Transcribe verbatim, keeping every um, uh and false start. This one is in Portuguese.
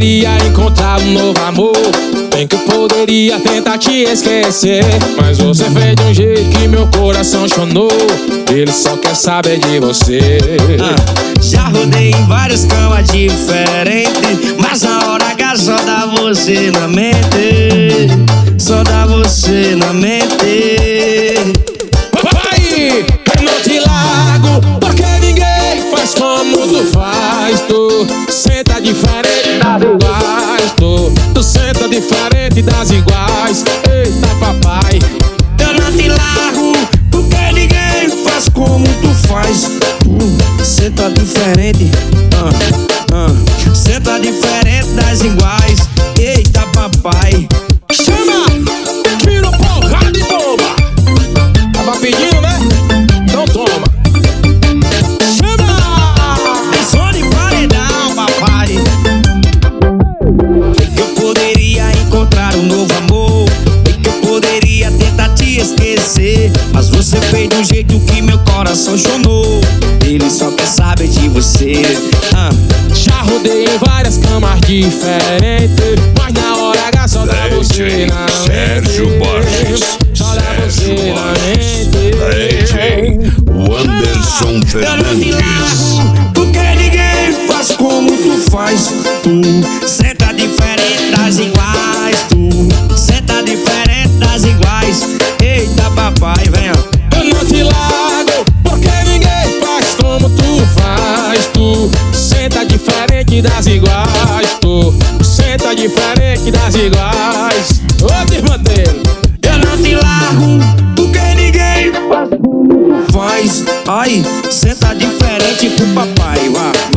poderia encontrar um novo amor, bem que eu poderia tentar te esquecer, mas você fez de um jeito que meu coração chonou. Ele só quer saber de você. ah, Já rodei em várias camas diferentes, mas na hora H só dá você na mente. Só dá você na mente. Papai, eu não te largo, porque ninguém faz como tu faz. Tu senta diferente das iguais. Tu, tu senta diferente das iguais. Eita papai, Eu não te largo, porque ninguém faz como tu faz. Tu senta diferente, ah, ah, senta diferente das iguais. Eita papai, chama! Virou porrada de bomba. Tava pedindo, né? Então toma. Chama! é som de paredão, papai. Eu poderia encontrar um novo amor, eu poderia tentar te esquecer, mas você fez de um jeito que meu coração chonou. Ele só quer saber de você. ah. Já rodei em várias camas diferentes, mas na hora H só dá você na mente. Sérgio Borges, Só dá você Sérgio na Borges, mente. D J Wanderson Eu não te Fernandes. largo, porque ninguém faz como tu faz. Tu senta diferente das iguais. Tu senta diferente das iguais. Eita papai, venha. Eu não te largo, porque ninguém faz como tu faz. Tu senta diferente das iguais. Tu senta diferente das iguais. Ô desmanteiro, Eu não te largo, porque ninguém faz como tu faz. Ai, senta diferente pro papai, vá.